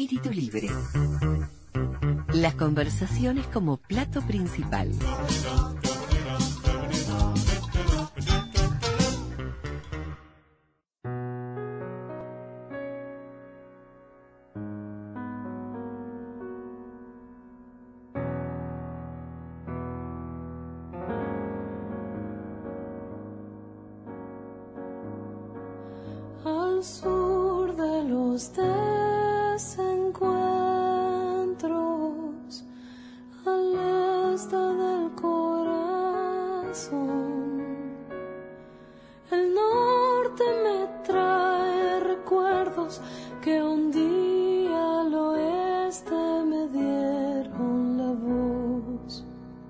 Espíritu Libre. Las conversaciones como plato principal. Al sur de los desencuentros, al este del corazón, el norte me trae recuerdos que un día al oeste me dieron la voz.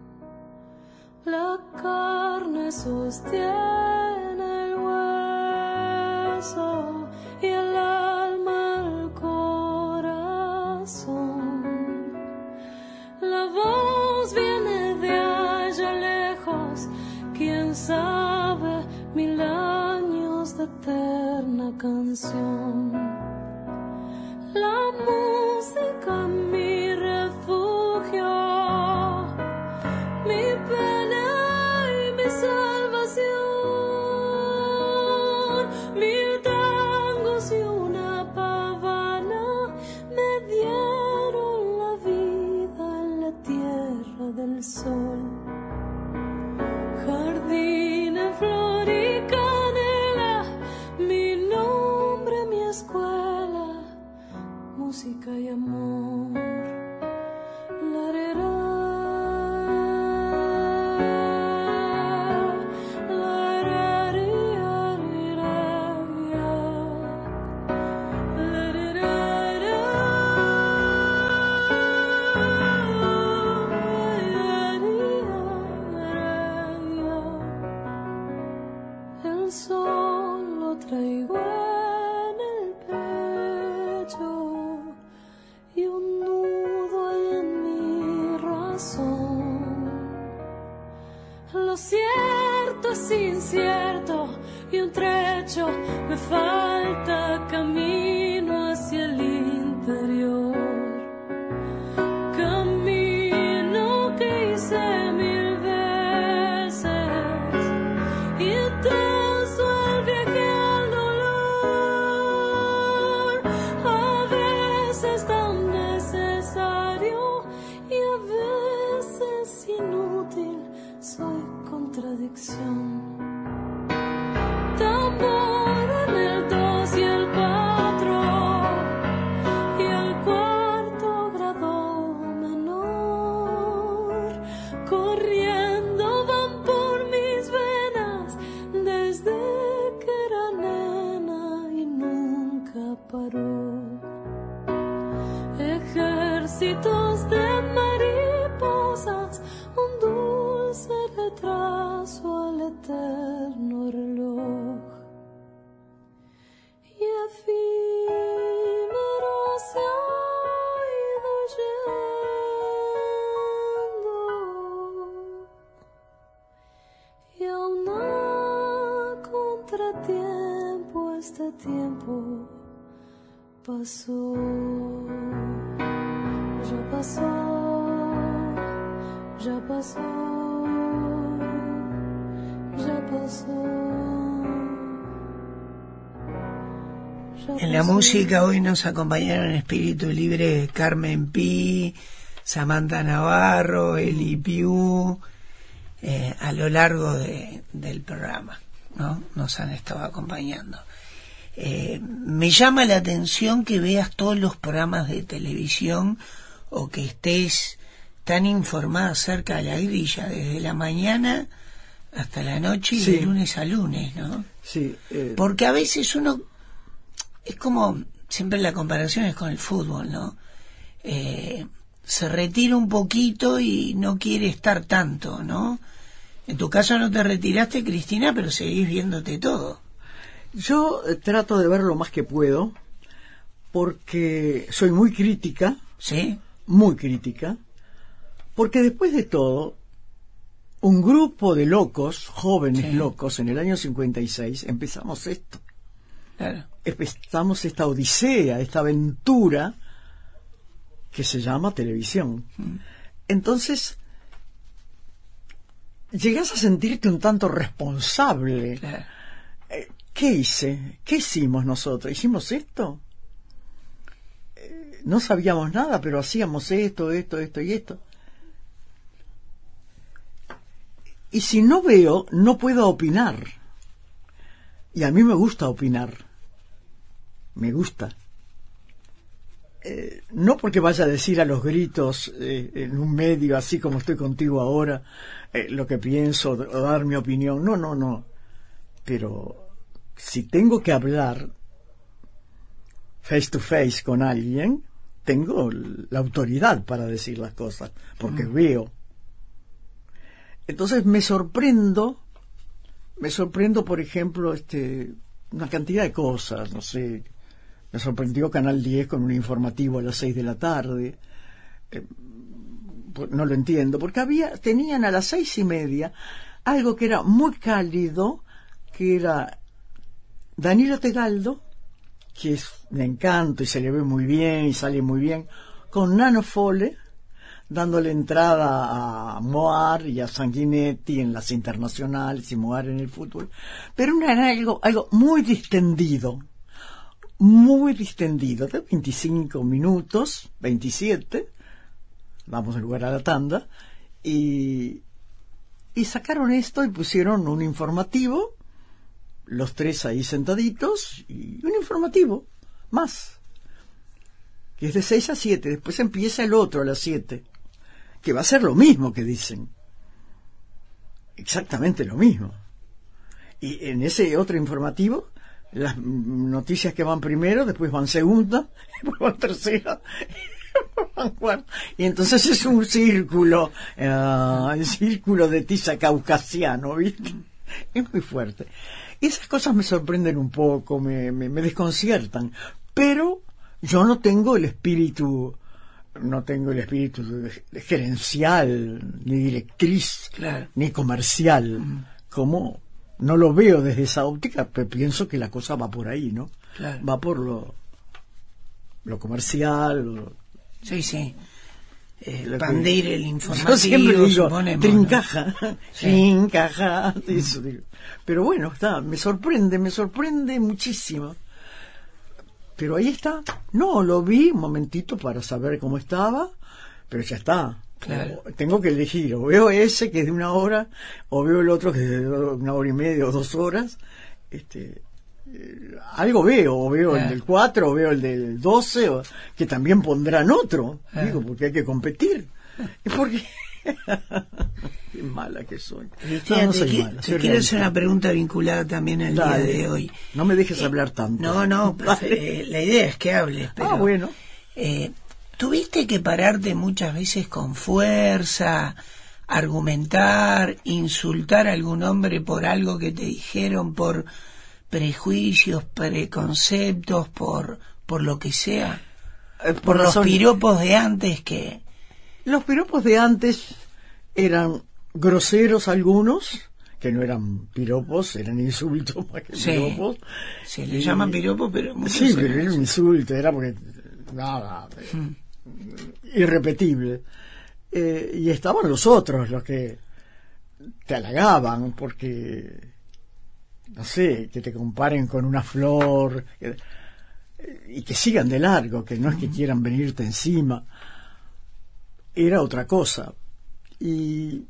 La carne sostiene el hueso y el alma el corazón. La voz viene de allá lejos, quién sabe, 1000 años de eterna canción. La música mi refugio, mi pena y mi salvación. 1000 tangos y una pavana me dieron la vida en la tierra del sol. Jardín en flor y canela, mi nombre, mi escuela, música y amor. Larera. El sol lo traigo en el pecho y un nudo hay en mi razón. Lo cierto es incierto y un trecho me falta camino hacia el interior. Camino que hice 1000 veces y intenso el viaje al dolor. A veces tan necesario y a veces inútil, soy contradicción. Tambor en el 2 y el 4 y el 4º grado menor, corriendo van por mis venas desde que era nena y nunca paró. Ejércitos de mariposas, un dulce retraso al eterno reloj. Y efímero se ha ido yendo, y aún a contratiempo este tiempo pasó. Ya pasó, ya pasó, ya pasó. En la música hoy nos acompañaron en Espíritu Libre Carmen Pi, Samantha Navarro, Eli Piu, a lo largo del programa, ¿no? Nos han estado acompañando. Me llama la atención que veas todos los programas de televisión o que estés tan informada acerca de la grilla, desde la mañana hasta la noche y Sí. de lunes a lunes, ¿no? Sí. Porque a veces uno, es como, siempre la comparación es con el fútbol, ¿no? Se retira un poquito y no quiere estar tanto, ¿no? En tu caso no te retiraste, Cristina, pero seguís viéndote todo. Yo trato de ver lo más que puedo, porque soy muy crítica, ¿Sí? muy crítica, porque después de todo, un grupo de locos, jóvenes Sí. locos, en el año 56, empezamos esto. Claro. Empezamos esta odisea, esta aventura que se llama televisión. Entonces, llegas a sentirte un tanto responsable. Claro. ¿Qué hice? ¿Qué hicimos nosotros? ¿Hicimos esto? No sabíamos nada, pero hacíamos esto y esto. Y si no veo, no puedo opinar. Y a mí me gusta opinar. Me gusta. No porque vaya a decir a los gritos en un medio, así como estoy contigo ahora, lo que pienso o dar mi opinión. No. Pero si tengo que hablar face to face con alguien, tengo la autoridad para decir las cosas, porque veo. Entonces me sorprendo, por ejemplo, una cantidad de cosas, no sé. Me sorprendió Canal 10 con un informativo a las 6 de la tarde. Pues no lo entiendo, porque tenían a las 6:30 algo que era muy cálido, que era Danilo Tegaldo, que es un encanto y se le ve muy bien y sale muy bien, con Nano Fole, dándole entrada a Moar y a Sanguinetti en las internacionales y Moar en el fútbol. Pero era algo muy distendido, de 25 minutos, 27, vamos a lugar a la tanda, y sacaron esto y pusieron un informativo, los tres ahí sentaditos, y un informativo más, que es de 6 a 7, después empieza el otro a las 7, que va a ser lo mismo que dicen, exactamente lo mismo. Y en ese otro informativo, las noticias que van primero, después van segunda, después van tercera, después van cuarta, y entonces es un círculo, el círculo de tiza caucasiano, ¿viste? Es muy fuerte. Esas cosas me sorprenden un poco, me desconciertan, pero yo no tengo el espíritu gerencial, ni directriz, claro, ni comercial, como no lo veo desde esa óptica, pero pienso que la cosa va por ahí, ¿no? Claro. Va por lo comercial. Sí. Expandir el informativo. Yo siempre digo, trincaja, ¿no? trincaja, eso digo. Pero bueno, me sorprende muchísimo. Pero ahí está. No, lo vi un momentito para saber cómo estaba, pero ya está. Claro. Tengo que elegir, o veo ese que es de 1 hora, o veo el otro que es de 1 hora y media o 2 horas. Algo veo, o veo el del 4, o veo el del 12, que también pondrán otro, digo, porque hay que competir. Porque qué mala que soy. No soy mala, te quiero hacer una pregunta vinculada también al día de hoy. No me dejes hablar tanto. No, la idea es que hables, pero bueno. ¿Tuviste que pararte muchas veces con fuerza, argumentar, insultar a algún hombre por algo que te dijeron, por prejuicios, preconceptos, por lo que sea? Por los piropos de antes que... Los piropos de antes eran groseros algunos, que no eran piropos, eran insultos más que piropos. Se le llaman piropos, pero... Sí, pero era un insulto, era porque... Nada... irrepetible. Y estaban los otros, los que te halagaban, porque... no sé, que te comparen con una flor, y que sigan de largo, que no es que quieran venirte encima. Era otra cosa. Y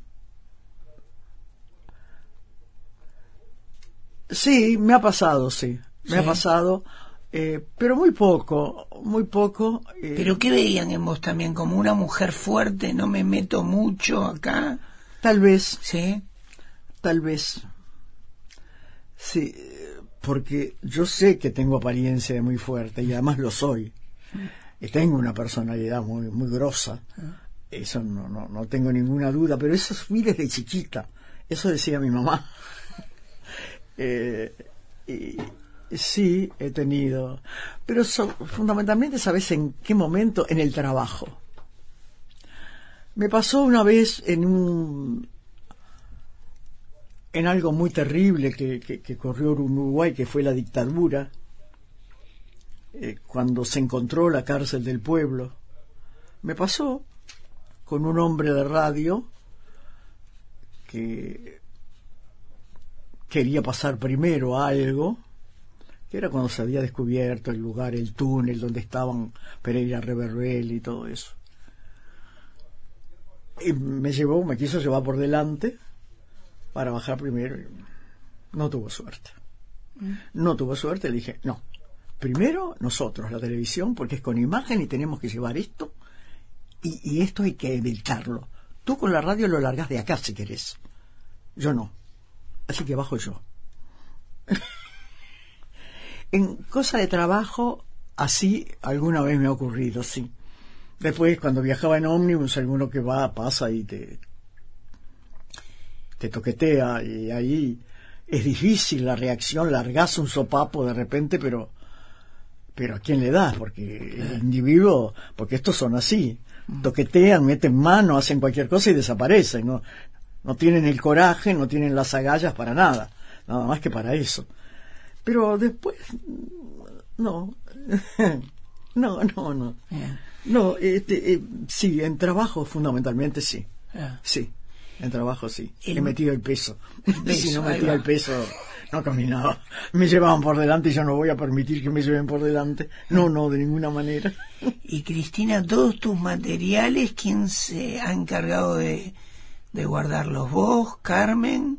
sí, me ha pasado, me ha pasado, pero muy poco. ¿Pero qué veían en vos también? ¿Como una mujer fuerte? ¿No me meto mucho acá? Tal vez. Sí. Tal vez. Sí, porque yo sé que tengo apariencia de muy fuerte y además lo soy. Y tengo una personalidad muy grosa. Eso no tengo ninguna duda, pero eso fui desde chiquita. Eso decía mi mamá. Y sí, he tenido. Pero fundamentalmente, ¿sabes en qué momento? En el trabajo. Me pasó una vez en algo muy terrible que ocurrió en Uruguay, que fue la dictadura, cuando se encontró la cárcel del pueblo, Me pasó con un hombre de radio que quería pasar primero algo, que era cuando se había descubierto el lugar, el túnel donde estaban Pereira Reverbel y todo eso. Y me quiso llevar por delante para bajar primero. Y no tuvo suerte. No tuvo suerte, le dije, no. Primero nosotros, la televisión, porque es con imagen y tenemos que llevar esto, y esto hay que evitarlo. Tú con la radio lo largas de acá si querés. Yo no. Así que bajo yo. En cosa de trabajo, así alguna vez me ha ocurrido, sí. Después, cuando viajaba en ómnibus, alguno que pasa y te toquetea, y ahí es difícil la reacción, largás un sopapo de repente, pero ¿a quién le das? Porque el individuo, porque estos son así, toquetean, meten mano, hacen cualquier cosa y desaparecen, no tienen el coraje, no tienen las agallas para nada más que para eso. Pero después, no. No. No, sí, en trabajo fundamentalmente sí. Sí, en trabajo sí. He metido el peso. Si no metía el peso, no caminaba. Me llevaban por delante y yo no voy a permitir que me lleven por delante. No, de ninguna manera. Y Cristina, todos tus materiales, ¿quién se ha encargado de guardarlos? ¿Vos, Carmen?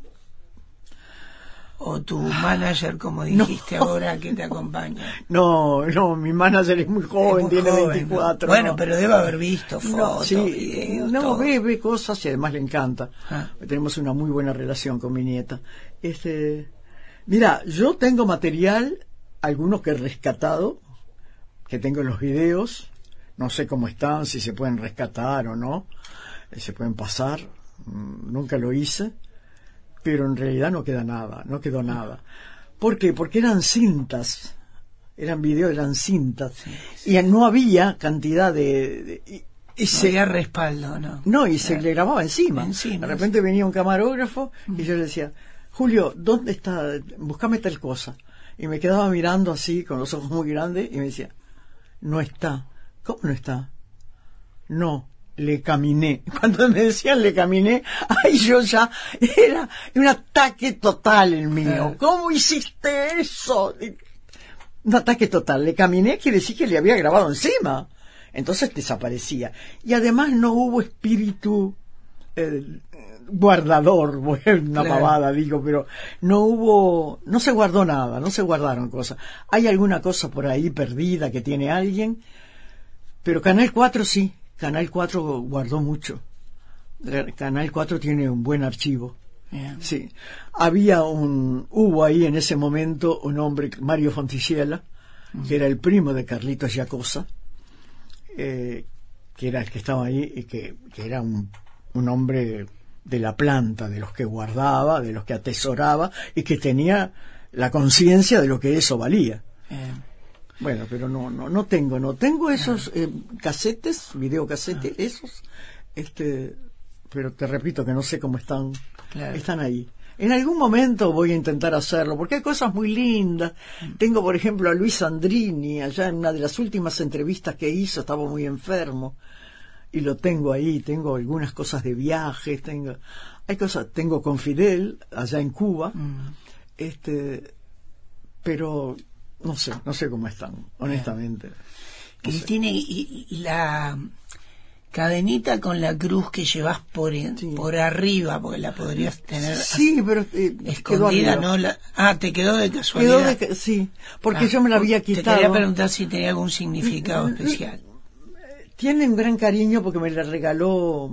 ¿O tu manager, como dijiste ahora, que te acompaña? No, mi manager es muy joven, tiene 24. Bueno, pero debe haber visto fotos, videos, todo. Ve cosas y además le encanta. Tenemos una muy buena relación con mi nieta. Mira, yo tengo material, algunos que he rescatado, que tengo en los videos, no sé cómo están, si se pueden rescatar o no, se pueden pasar, nunca lo hice. Pero en realidad no quedó nada. ¿Por qué? Porque eran cintas, eran videos, eran cintas, y no había cantidad y se había respaldo, ¿no? No, y se le grababa encima. De repente venía un camarógrafo y yo le decía, Julio, ¿dónde está? Búscame tal cosa. Y me quedaba mirando así, con los ojos muy grandes, y me decía, no está. ¿Cómo no está? No. Le caminé. Cuando me decían le caminé, ay, yo ya era un ataque total el mío. ¿Cómo hiciste eso? Un ataque total. Le caminé quiere decir que le había grabado encima. Entonces desaparecía. Y además no hubo espíritu guardador, una pavada digo, pero no se guardó nada, no se guardaron cosas. Hay alguna cosa por ahí perdida que tiene alguien, pero Canal 4 sí. Canal 4 guardó mucho. Canal 4 tiene un buen archivo. Sí. Hubo ahí en ese momento un hombre, Mario Fonticiela, que era el primo de Carlitos Giacosa, que era el que estaba ahí y que era un hombre de la planta, de los que guardaba, de los que atesoraba y que tenía la conciencia de lo que eso valía. Bueno, pero no tengo esos casetes, videocasetes, esos, pero te repito que no sé cómo están, están ahí. En algún momento voy a intentar hacerlo, porque hay cosas muy lindas. Tengo, por ejemplo, a Luis Sandrini, allá en una de las últimas entrevistas que hizo, estaba muy enfermo, y lo tengo ahí, tengo algunas cosas de viajes, tengo con Fidel, allá en Cuba, pero no sé cómo están, honestamente. Cristina, y la cadenita con la cruz que llevas por arriba, porque la podrías tener pero escondida, ¿no? Te quedó de casualidad. Sí, porque yo me la había quitado. Te quería preguntar si tenía algún significado especial. Tiene un gran cariño porque me la regaló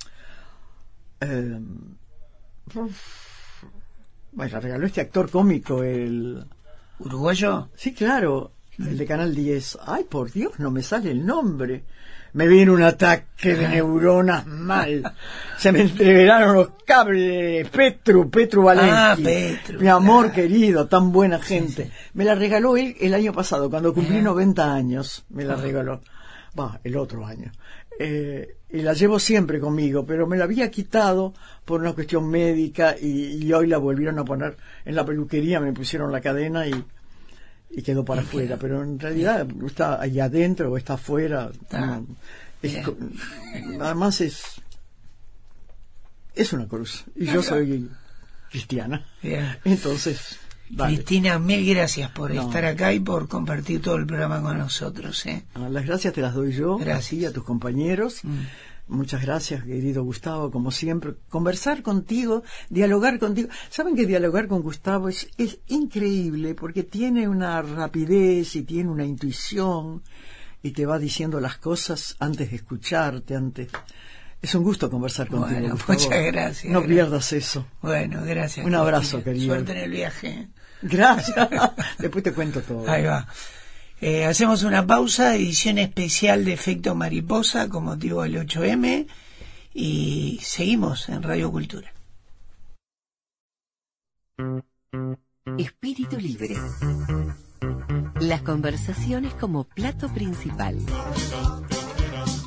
este actor cómico, el ¿uruguayo? Sí, claro, el de Canal 10. Ay, por Dios, no me sale el nombre. Me viene un ataque de neuronas mal. Se me entreveraron los cables. Petru Valenti. Petru. Mi amor querido, tan buena gente. Sí. Me la regaló él el año pasado, cuando cumplí 90 años. Me la regaló. El otro año. Y la llevo siempre conmigo, pero me la había quitado por una cuestión médica y hoy la volvieron a poner en la peluquería, me pusieron la cadena y quedó para afuera, pero en realidad está ahí adentro o está afuera, Además es una cruz. Y yo soy cristiana. Bien. Entonces, vale. Cristina, mil gracias por estar acá y por compartir todo el programa con nosotros. Las gracias te las doy yo, Gracias. y a tus compañeros. Muchas gracias, querido Gustavo, como siempre. Conversar contigo, dialogar contigo. Saben que dialogar con Gustavo es increíble porque tiene una rapidez y tiene una intuición y te va diciendo las cosas antes de escucharte, Es un gusto conversar contigo, Bueno, Gustavo. muchas gracias. No pierdas eso. Bueno, gracias. Un abrazo, Cristina. querido. Suerte en el viaje. Gracias. Después te cuento todo. Ahí va. Hacemos una pausa, edición especial de Efecto Mariposa con motivo del 8M y seguimos en Radio Cultura. Espíritu Libre. Las conversaciones como plato principal.